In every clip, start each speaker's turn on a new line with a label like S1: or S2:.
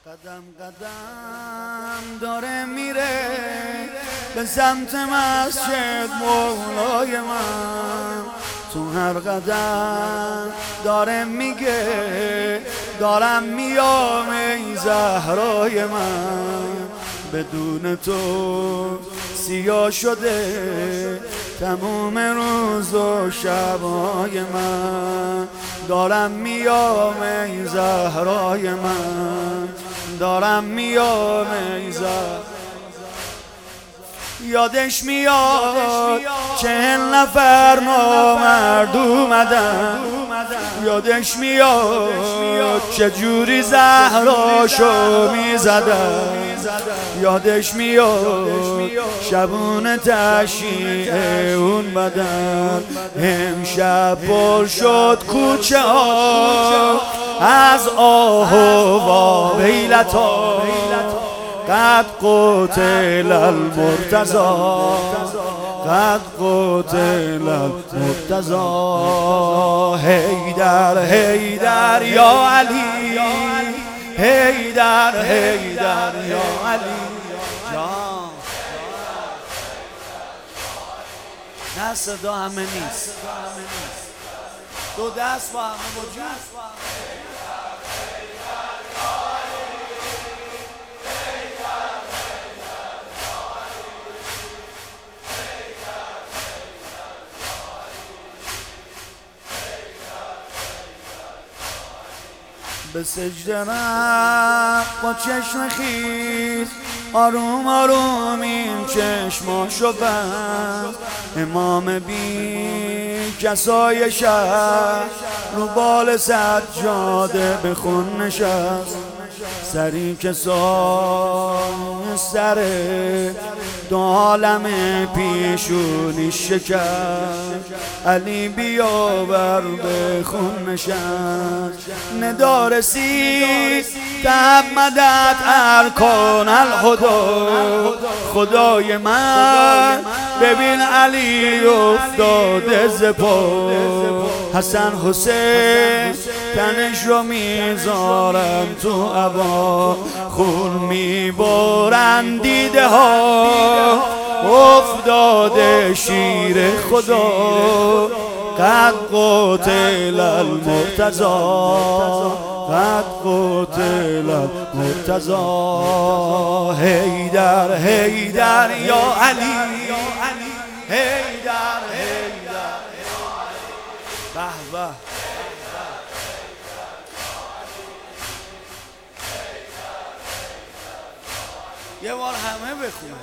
S1: قدم قدم داره میره به سمت مسجد مولای من، تو هر قدم داره میگه دارم میام ای زهرای من. بدون تو سیاه شده تموم روز و شبای من، دارم میام ای زهرای من، دارم میام ای زهرای. یادش میاد 40 نفر نامرد اومدن، یادش میاد چجوری زهراشو میزدن، یادش میاد شبون تشییع اون بدن. امشب پر شد کوچه ها از آه و واویلتا، قد قتل المرتضی، قد قتل المرتضی. حیدر حیدر یا علی، حیدر حیدر یا علی جان. نه صدا همه نیست، دو دست با همه وجود. به سجده رفت با چشم خیز، آروم آروم این چشماشو بست. امام بی کسای شهر رو بال سجاده به خون نشست، سری که سر دو عالم پیشونی شکست. علی بیاور به خون نشست، ندا رسید تب مدد ارکان الهدا. خدای من ببین علی افتاده ز پا، حسن حسین تنش رو میذارن تو عبا، خون میبارن دیده ها افتاده شیر خدا. قد قتل المرتضی، قد قتل المرتضی. حیدر حیدر یا علی، حیدر حیدر. به به یه بار همه بخونن.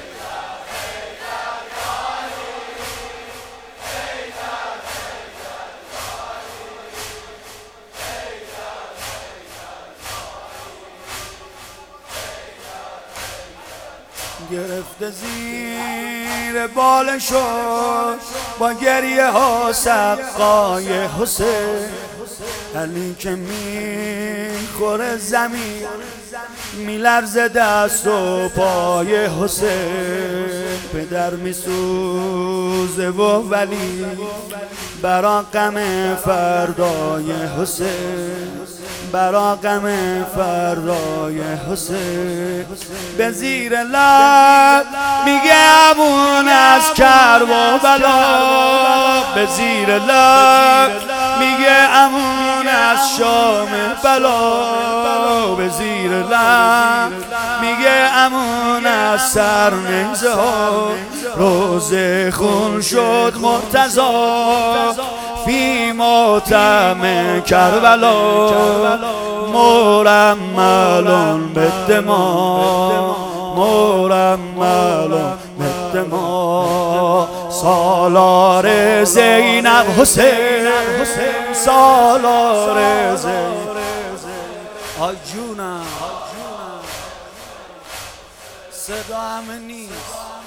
S1: گرفته زیر بالشو با گریه ها سقای حسین، علی که میخوره زمین میلرزه دست و پای حسین. پدر میسوزه و ولی برا غم فردای حسین، برا غم فردای حسین. به زیر لب میگه امون از کرب و بلا، به زیر لب میگه امون از شام بلا، به زیر لب میگه امون از سرنیزه ها. روز خون شد مرتضی فی ماتم کربلا، مرمل بالدماء، مرمل بالدماء. سالار زینب حسین، سالار زینب. آی جونم صدا همه نیست.